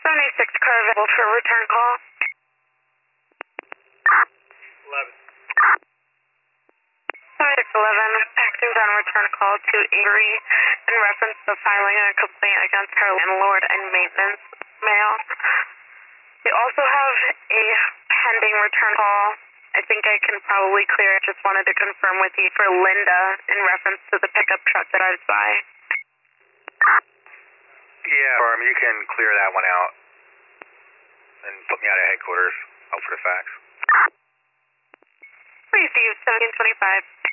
76 car available for return call. 11. 7611, acting on return call to Avery in reference to filing a complaint against her landlord and maintenance mail. We also have a pending return call. I think I can probably clear it. Just wanted to confirm with you for Linda in reference to the pickup truck that I was by. Yeah, you can clear that one out and put me out of headquarters. Hope for the facts. Receive 1725.